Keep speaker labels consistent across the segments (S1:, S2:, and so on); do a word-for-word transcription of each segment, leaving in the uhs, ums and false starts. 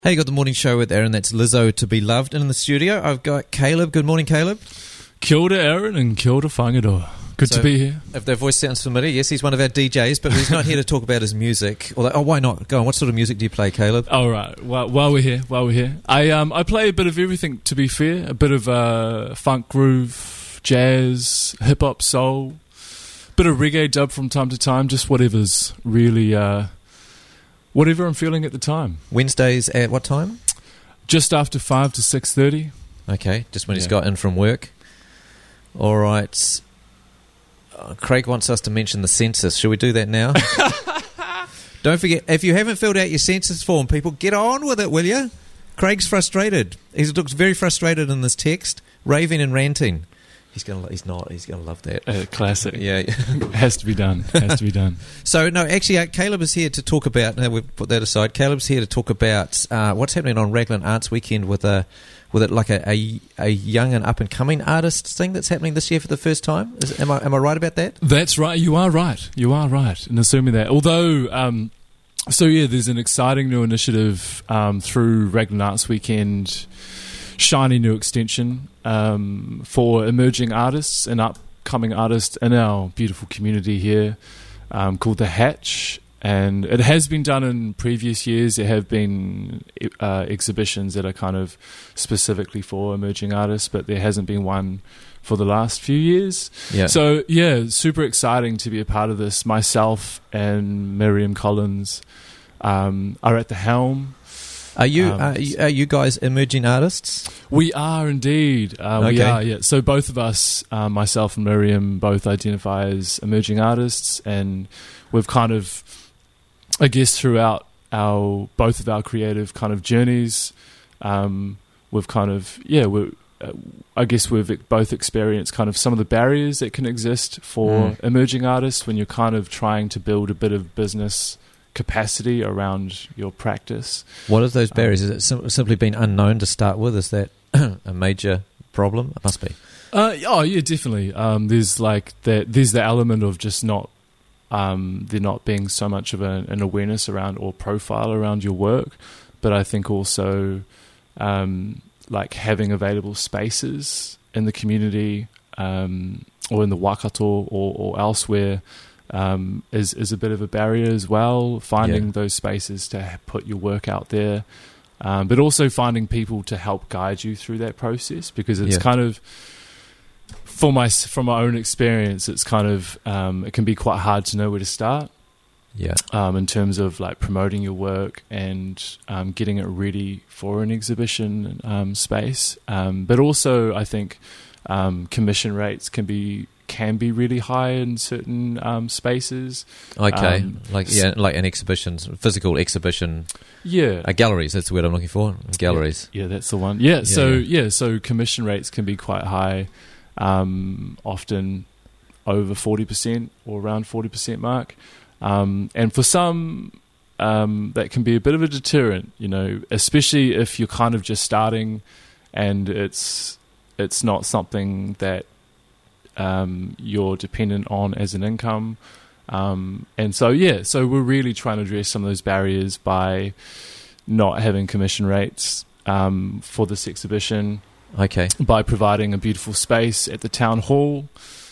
S1: Hey, you got the morning show with Aaron. That's Lizzo to be loved. And in the studio, I've got Caleb. Good morning, Caleb.
S2: Kia ora, Aaron, and kia ora whangaroa. Good
S1: so,
S2: to be here.
S1: If their voice sounds familiar, yes, he's one of our D Js, but he's not here to talk about his music. Although, oh, why not? Go on. What sort of music do you play, Caleb?
S2: All right. Well, while we're here, while we're here, I um I play a bit of everything. To be fair, a bit of uh, funk, groove, jazz, hip hop, soul, bit of reggae dub from time to time. Just whatever's really uh, whatever I'm feeling at the time.
S1: Wednesdays at what time?
S2: Just after five to six thirty.
S1: Okay, just when
S2: Yeah.
S1: he's got in from work. All right. Uh, Craig wants us to mention the census. Shall we do that now? Don't forget, if you haven't filled out your census form, people, get on with it, will you? Craig's frustrated. He looks very frustrated in this text, raving and ranting. He's gonna. He's not. He's gonna love that.
S2: Uh, classic.
S1: Yeah.
S2: Has to be done. Has to be done.
S1: So, no, actually, uh, Caleb is here to talk about, now we've put that aside, Caleb's here to talk about uh, what's happening on Raglan Arts Weekend with a, with it like a, a, a young and up-and-coming artist thing that's happening this year for the first time. Is, am I am I right about that?
S2: That's right. You are right. You are right in assuming that. Although, um, so yeah, there's an exciting new initiative um, through Raglan Arts Weekend, shiny new extension um, for emerging artists and upcoming artists in our beautiful community here um, called The Hatch. And it has been done in previous years. There have been uh, exhibitions that are kind of specifically for emerging artists, but there hasn't been one for the last few years.
S1: Yeah.
S2: So, yeah, super exciting to be a part of this. Myself and Miriam Collins um, are at the helm.
S1: Are you,
S2: Um,
S1: are you are you guys emerging artists?
S2: We are indeed. Uh, We
S1: Okay.
S2: are, yeah. So both of us, uh, myself and Miriam, both identify as emerging artists, and we've kind of, I guess, throughout our both of our creative kind of journeys, um, we've kind of, yeah, we uh, I guess we've both experienced kind of some of the barriers that can exist for
S1: Mm.
S2: emerging artists when you're kind of trying to build a bit of business capacity around your practice.
S1: What are those barriers? Is it sim- simply been unknown to start with? Is that a major problem? It must be.
S2: Uh, oh yeah, definitely. Um, there's like the, there's the element of just not um, there not being so much of a, an awareness around or profile around your work, but I think also um, like having available spaces in the community um, or in the Waikato or, or elsewhere um, is is a bit of a barrier as well. Finding
S1: Yeah.
S2: those spaces to ha- put your work out there. Um, but also finding people to help guide you through that process, because it's
S1: Yeah.
S2: kind of, for my from my own experience, it's kind of um, it can be quite hard to know where to start
S1: Yeah.
S2: um, in terms of like promoting your work and um, getting it ready for an exhibition um, space. Um, but also, I think um, commission rates can be can be really high in certain um, spaces.
S1: Okay.
S2: Um,
S1: like yeah, like an exhibition, physical exhibition.
S2: Yeah.
S1: Uh, galleries, that's the word I'm looking for. Galleries.
S2: Yeah, that's the one. Yeah, so
S1: yeah.
S2: yeah, so commission rates can be quite high, um, often over forty percent or around forty percent mark. Um, and for some, um, that can be a bit of a deterrent, you know, especially if you're kind of just starting and it's it's not something that um, you're dependent on as an income. Um, and so, yeah, so we're really trying to address some of those barriers by not having commission rates um, for this exhibition,
S1: Okay.
S2: by providing a beautiful space at the town hall.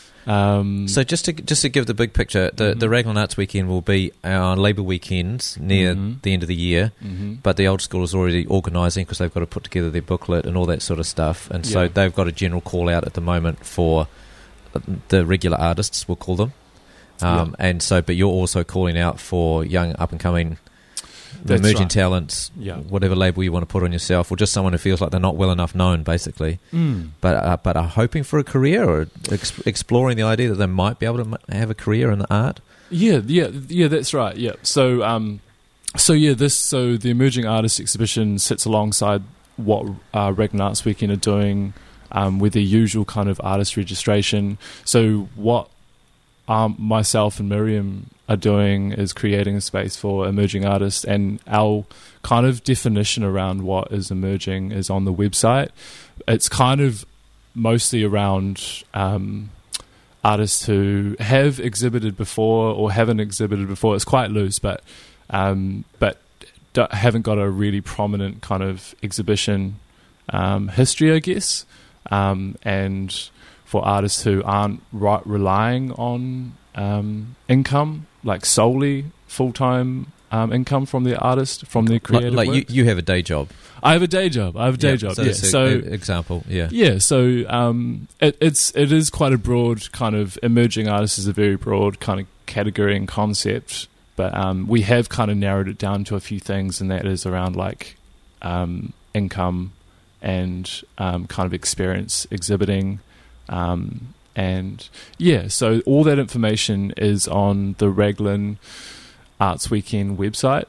S2: Um,
S1: So just to just to give the big picture, the,
S2: Mhm.
S1: the Raglan Arts Weekend will be our Labour weekend near
S2: Mhm.
S1: the end of the year,
S2: mhm.
S1: but the old school is already organising because they've got to put together their booklet and all that sort of stuff, and so
S2: Yeah.
S1: they've got a general call out at the moment for the regular artists, we'll call them. Um, And so, but you're also calling out for young up and coming, the
S2: That's
S1: emerging
S2: right.
S1: talents,
S2: Yeah.
S1: whatever label you want to put on yourself, or just someone who feels like they're not well enough known, basically,
S2: Mm.
S1: but uh, but are hoping for a career or ex- exploring the idea that they might be able to m- have a career in the art.
S2: Yeah, yeah, yeah. That's right. Yeah. So, um, so yeah, this so the Emerging Artists Exhibition sits alongside what uh, Raglan Arts Weekend are doing um, with their usual kind of artist registration. So, what um, myself and Miriam are doing is creating a space for emerging artists, and our kind of definition around what is emerging is on the website. It's kind of mostly around um, artists who have exhibited before or haven't exhibited before. It's quite loose, but um, but don't, haven't got a really prominent kind of exhibition um, history, I guess. Um, and for artists who aren't right, relying on um, income, like solely full-time um, income from their artist, from their creative
S1: Like, like you,
S2: work.
S1: you have a day job.
S2: I have a day job. I have a day
S1: Yeah,
S2: job.
S1: So
S2: Yeah.
S1: that's a-
S2: So
S1: a- example. Yeah.
S2: yeah, so um, it, it's it is quite a broad kind of emerging artist is a very broad kind of category and concept, but um, we have kind of narrowed it down to a few things, and that is around like um, income and um, kind of experience exhibiting, um, and yeah, so all that information is on the Raglan Arts Weekend website.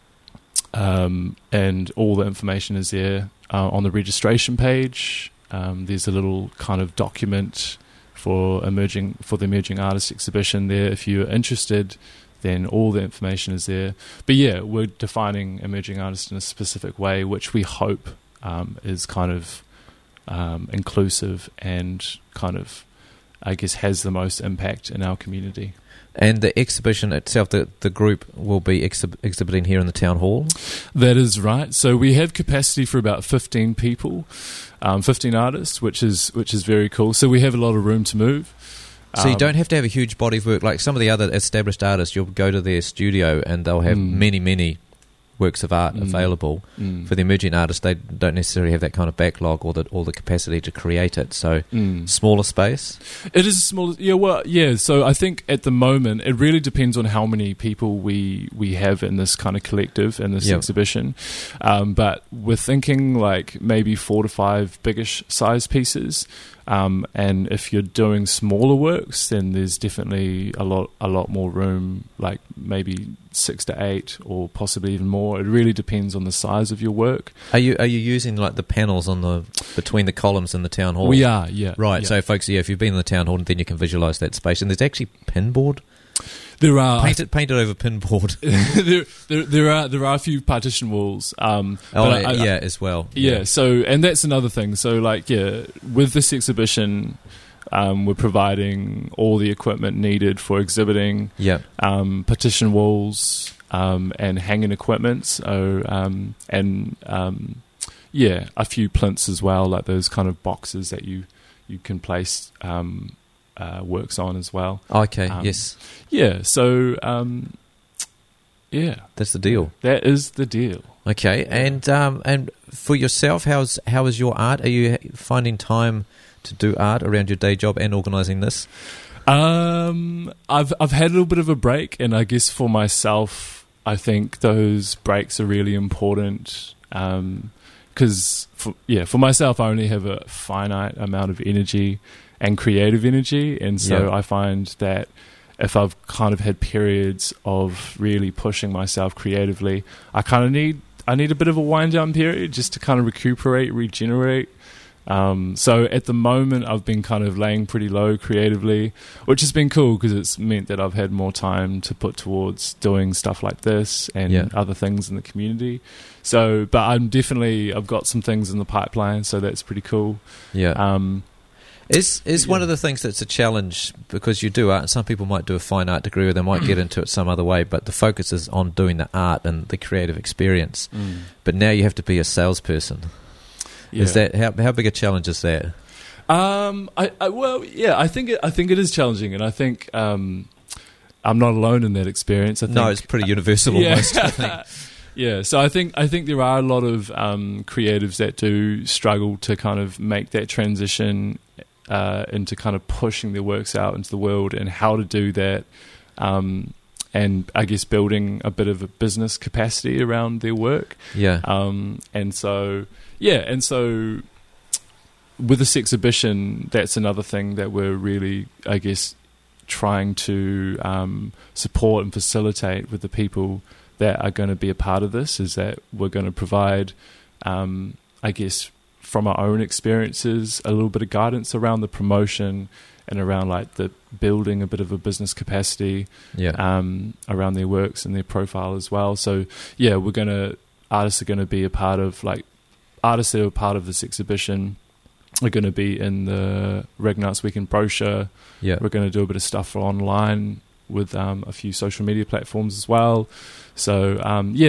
S2: Um, and all the information is there uh, on the registration page. Um, there's a little kind of document for emerging for the emerging artist exhibition there. If you're interested, then all the information is there. But yeah, we're defining emerging artists in a specific way, which we hope um, is kind of um, inclusive and kind of, I guess, has the most impact in our community.
S1: And the exhibition itself, the, the group will be exhib- exhibiting here in the town hall.
S2: That is right. So we have capacity for about fifteen people, um, fifteen artists, which is which is very cool. So we have a lot of room to move.
S1: So you
S2: Um,
S1: don't have to have a huge body of work. Like some of the other established artists, you'll go to their studio and they'll have
S2: Mm.
S1: many, many works of art
S2: Mm.
S1: available.
S2: mm,
S1: For the emerging artists, they don't necessarily have that kind of backlog or the, or the capacity to create it. So
S2: mm.
S1: smaller space.
S2: It is a small, yeah. Well, yeah. So I think at the moment it really depends on how many people we we have in this kind of collective in this
S1: Yep.
S2: exhibition. Um, but we're thinking like maybe four to five biggish size pieces. Um, and if you're doing smaller works, then there's definitely a lot a lot more room, like maybe six to eight or possibly even more. It really depends on the size of your work.
S1: Are you are you using like the panels on the between the columns in the town hall?
S2: We are, yeah.
S1: Right,
S2: yeah.
S1: so folks, yeah, if you've been in the town hall, then you can visualise that space. And there's actually pinboard.
S2: there are
S1: Paint it, paint it over pinboard.
S2: there, there, there are there are a few partition walls. Um,
S1: Oh,
S2: but I- I-
S1: yeah, as well.
S2: Yeah, so and that's another thing. So like yeah, with this exhibition, um, we're providing all the equipment needed for exhibiting,
S1: Yeah.
S2: um, partition walls, um, and hanging equipment. So um, and um, yeah, a few plinths as well, like those kind of boxes that you you can place um, uh, works on as well.
S1: Okay,
S2: Um,
S1: yes.
S2: Yeah, so um, yeah,
S1: That's the deal.
S2: that is the deal.
S1: Okay, and um, and for yourself, how's how is your art? Are you finding time to do art around your day job and organising this?
S2: Um, I've I've had a little bit of a break, and I guess for myself, I think those breaks are really important. Um, because for, yeah, for myself, I only have a finite amount of energy and creative energy, and so
S1: Yeah.
S2: I find that if I've kind of had periods of really pushing myself creatively, I kind of need I need a bit of a wind down period just to kind of recuperate, regenerate. Um, so at the moment, I've been kind of laying pretty low creatively, which has been cool because it's meant that I've had more time to put towards doing stuff like this and
S1: Yeah.
S2: other things in the community. So, but I'm definitely I've got some things in the pipeline, so that's pretty cool.
S1: Yeah.
S2: Um,
S1: Is is
S2: yeah.
S1: one of the things that's a challenge because you do art, and some people might do a fine art degree or they might get into it some other way, but the focus is on doing the art and the creative experience. But now you have to be a salesperson.
S2: yeah.
S1: Is that how how big a challenge is that?
S2: Um, I, I well, yeah, I think it, I think it is challenging, and I think um, I'm not alone in that experience. I think,
S1: No, it's pretty universal
S2: yeah.
S1: almost. I think.
S2: Yeah, so I think I think there are a lot of um, creatives that do struggle to kind of make that transition uh, into kind of pushing their works out into the world and how to do that, um, and I guess building a bit of a business capacity around their work.
S1: Yeah.
S2: Um, and so, yeah, and so with this exhibition, that's another thing that we're really, I guess, trying to um, support and facilitate with the people that are going to be a part of this, is that we're going to provide, um, I guess, from our own experiences, a little bit of guidance around the promotion and around like the building a bit of a business capacity
S1: Yeah.
S2: um, around their works and their profile as well. So yeah, we're going to, artists are going to be a part of, like, artists that are part of this exhibition are going to be in the Raglan Arts Weekend brochure.
S1: Yeah.
S2: We're going to do a bit of stuff for online with um, a few social media platforms as well. So um, yeah,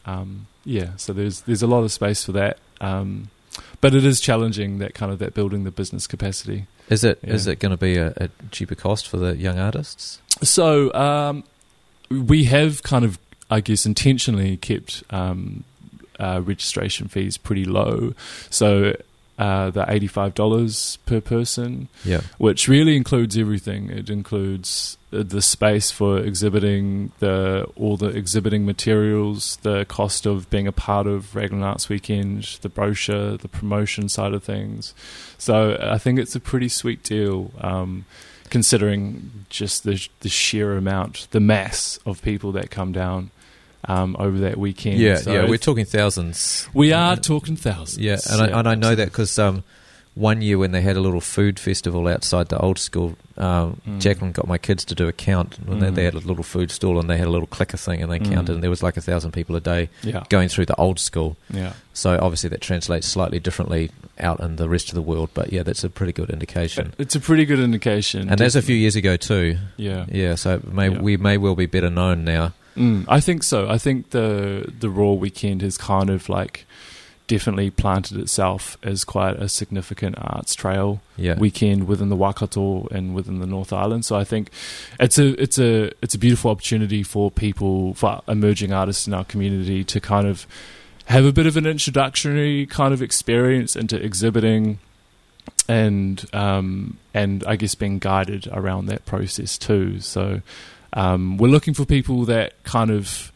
S2: um, yeah, so there's there's a lot of space for that. Um, but it is challenging, that kind of that building the business capacity.
S1: Is it
S2: Yeah.
S1: is it going to be a, a cheaper cost for the young artists?
S2: So um, we have kind of, I guess, intentionally kept um, uh, registration fees pretty low. So uh, the eighty-five dollars per person,
S1: Yeah.
S2: which really includes everything. It includes uh, the space for exhibiting, the all the exhibiting materials, the cost of being a part of Raglan Arts Weekend, the brochure, the promotion side of things. So I think it's a pretty sweet deal, um, considering just the the sheer amount, the mass of people that come down um, over that weekend.
S1: Yeah,
S2: So
S1: yeah, we're talking thousands.
S2: we are talking thousands.
S1: Yeah, and I, and I know that because um, one year when they had a little food festival outside the old school, um,
S2: Mm.
S1: Jacqueline got my kids to do a count when they,
S2: Mm.
S1: they had a little food stall and they had a little clicker thing and they
S2: Mm.
S1: counted and there was like a thousand people a day
S2: Yeah,
S1: going through the old school.
S2: yeah.
S1: So obviously that translates slightly differently out in the rest of the world, but yeah, that's a pretty good indication.
S2: It's a pretty good indication.
S1: And that's a few
S2: definitely.
S1: years ago too.
S2: Yeah.
S1: Yeah, so it may,
S2: Yeah.
S1: we may well be better known now.
S2: Mm, I think so. I think the the Raw weekend has kind of like definitely planted itself as quite a significant arts trail
S1: Yeah,
S2: weekend within the Waikato and within the North Island. So I think it's a it's a it's a beautiful opportunity for people, for emerging artists in our community, to kind of have a bit of an introductory kind of experience into exhibiting, and um, and I guess being guided around that process too. So um, we're looking for people that kind of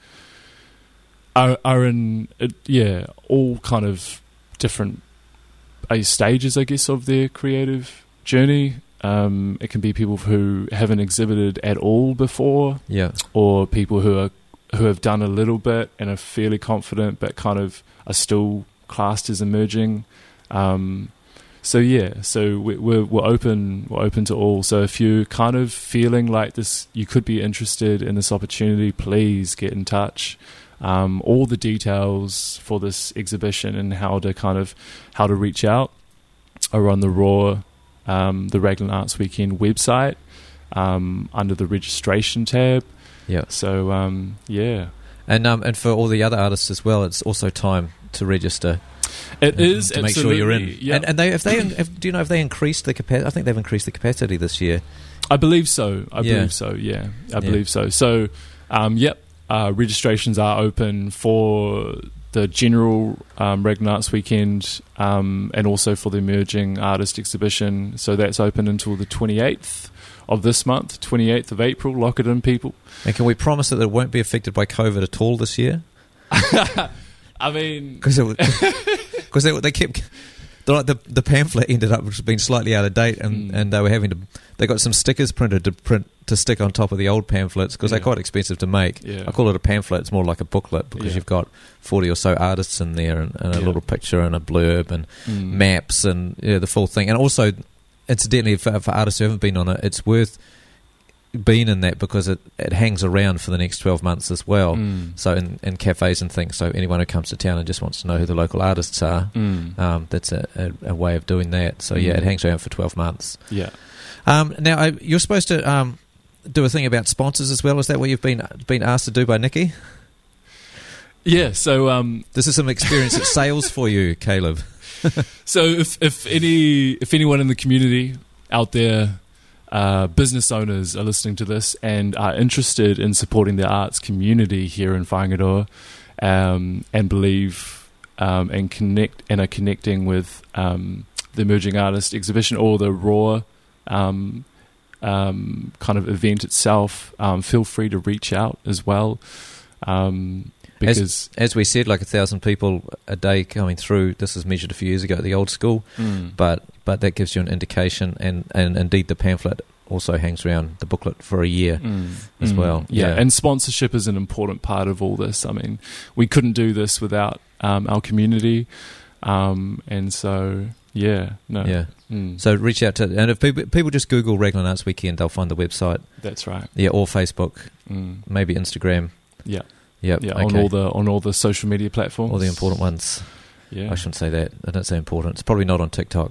S2: are are in uh, yeah all kind of different uh, stages, I guess, of their creative journey. Um, it can be people who haven't exhibited at all before,
S1: yeah,
S2: or people who are who have done a little bit and are fairly confident, but kind of are still classed as emerging. Um, so yeah, so we, we're we're open we're open to all. So if you're kind of feeling like this, you could be interested in this opportunity, please get in touch. Um, all the details for this exhibition and how to kind of how to reach out are on the Raw, um, the Raglan Arts Weekend website, um, under the registration tab.
S1: yeah.
S2: So um, yeah,
S1: And um, and for all the other artists as well, it's also time to register.
S2: it is
S1: to make sure you're in.
S2: absolutely, Yeah,
S1: And, and they, if they, if, do you know if they increased the capacity? I think they've increased the capacity this year.
S2: I believe so. I
S1: Yeah.
S2: believe so. Yeah, I
S1: Yeah.
S2: believe so. So, um, yep, uh, registrations are open for the general um, Raglan Arts Weekend, um, and also for the emerging artist exhibition. So that's open until the twenty-eighth of this month, twenty-eighth of April. Lock it in, people.
S1: And can we promise that it won't be affected by COVID at all this year?
S2: I mean,
S1: Because because they, they kept the, the the pamphlet ended up being slightly out of date, and,
S2: Mm.
S1: and they were having to they got some stickers printed to print to stick on top of the old pamphlets because
S2: Yeah.
S1: they're quite expensive to make.
S2: Yeah.
S1: I call it a pamphlet; it's more like a booklet because
S2: Yeah.
S1: you've got forty or so artists in there, and, and a
S2: Yeah.
S1: little picture and a blurb and
S2: mm,
S1: maps and yeah, the full thing. And also, incidentally, for, for artists who haven't been on it, it's worth being in that because it, it hangs around for the next twelve months as well.
S2: mm,
S1: So in, in cafes and things. So anyone who comes to town and just wants to know who the local artists are,
S2: mm,
S1: um, that's a, a, a way of doing that. So yeah,
S2: Mm.
S1: it hangs around for twelve months.
S2: yeah.
S1: Um, now I, you're supposed to um, do a thing about sponsors as well. Is that what you've been been asked to do by Nikki?
S2: Yeah, so um,
S1: This is some experience at sales for you, Caleb.
S2: so if if any if anyone in the community out there, uh, business owners are listening to this and are interested in supporting the arts community here in Whangaroa, um, and believe um, and connect and are connecting with um, the Emerging Artist Exhibition or the Raw um, um, kind of event itself, um, feel free to reach out as well. Um, because
S1: As we said, like a thousand people a day coming through. This was measured a few years ago at the old school,
S2: Mm.
S1: but but that gives you an indication. And, and indeed, the pamphlet also hangs around the booklet for a year
S2: Mm.
S1: as
S2: Mm.
S1: well.
S2: Yeah.
S1: Yeah.
S2: and sponsorship is an important part of all this. I mean, we couldn't do this without um, our community, um, and so yeah, no,
S1: Yeah.
S2: Mm.
S1: So reach out to, and if people, people just Google Raglan Arts Weekend, they'll find the website.
S2: that's right.
S1: Yeah, or Facebook,
S2: Mm.
S1: maybe Instagram.
S2: Yeah,
S1: Yep.
S2: yeah,
S1: okay.
S2: on all the on all the social media platforms,
S1: All the important ones.
S2: Yeah,
S1: I shouldn't say that. I don't say important. It's probably not on TikTok.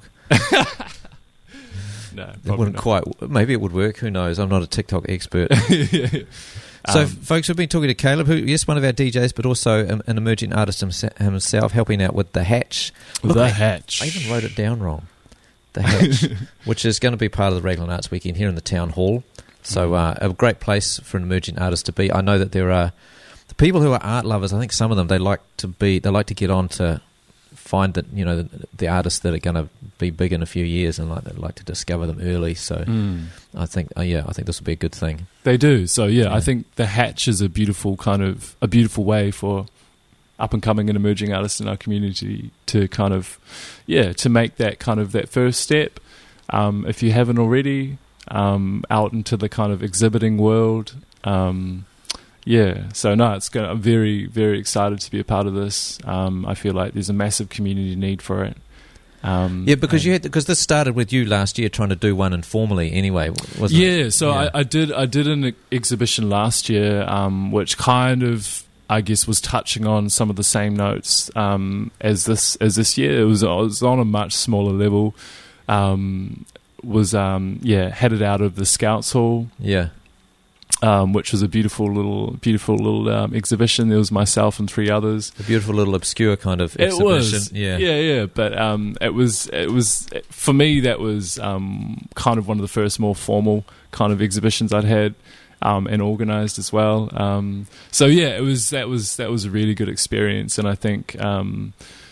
S2: no,
S1: It
S2: probably
S1: wouldn't
S2: not.
S1: quite. Maybe it would work. Who knows? I'm not a TikTok expert.
S2: Yeah.
S1: So,
S2: Um,
S1: folks, we've been talking to Caleb, who, yes, one of our D Js, but also an, an emerging artist himse- himself, helping out with The Hatch.
S2: The
S1: I,
S2: Hatch.
S1: I even wrote it down wrong. The Hatch, which is going to be part of the Raglan Arts Weekend here in the Town Hall. So, uh, a great place for an emerging artist to be. I know that there are the people who are art lovers. I think some of them they like to be. They like to get on to find that you know the, the artists that are going to be big in a few years, and like they like to discover them early. So,
S2: Mm.
S1: I think, uh, yeah, I think this will be a good thing.
S2: They do. So yeah,
S1: Yeah.
S2: I think The Hatch is a beautiful kind of a beautiful way for up and coming and emerging artists in our community to kind of yeah to make that kind of that first step. Um, if you haven't already, um, out into the kind of exhibiting world. Um, yeah, so no, it's going. I'm very very excited to be a part of this. Um, I feel like there's a massive community need for it. Um,
S1: Yeah, because
S2: and-
S1: you had because this started with you last year trying to do one informally. Anyway, wasn't it?
S2: Yeah, so
S1: Yeah.
S2: I, I did I did an ex- exhibition last year, um, which kind of I guess was touching on some of the same notes um, as this as this year. It was, it was on a much smaller level. Um, was um, yeah headed out of the Scouts Hall,
S1: Yeah,
S2: um, which was a beautiful little beautiful little um, exhibition. There was myself and three others.
S1: a beautiful little obscure kind of
S2: It
S1: exhibition.
S2: was,
S1: Yeah,
S2: yeah, yeah. But um, it was, it was for me. That was um, kind of one of the first more formal kind of exhibitions I'd had um, and organised as well. Um, so yeah, it was that was that was a really good experience, and I think um,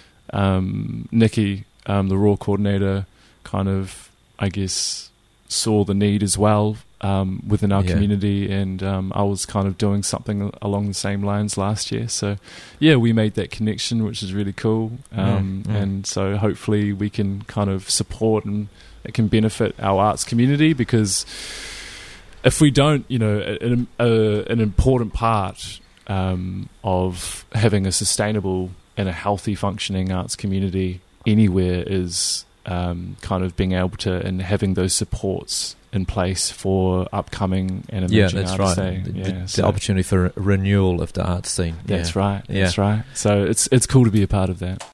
S2: um, Nikki, um, the Raw coordinator, kind of I guess saw the need as well. Um, within our
S1: Yeah.
S2: community, and um, I was kind of doing something along the same lines last year. So, yeah, we made that connection, which is really cool. Um,
S1: Mm, mm.
S2: And so, hopefully, we can kind of support and it can benefit our arts community, because if we don't, you know, an, a, an important part um, of having a sustainable and a healthy, functioning arts community anywhere is um, kind of being able to and having those supports in place for upcoming and
S1: yeah,
S2: emerging
S1: that's
S2: artists.
S1: right.
S2: eh?
S1: The,
S2: Yeah,
S1: the,
S2: so
S1: the opportunity for renewal of the arts scene.
S2: that's
S1: yeah.
S2: right.
S1: Yeah.
S2: That's right. So it's it's cool to be a part of that.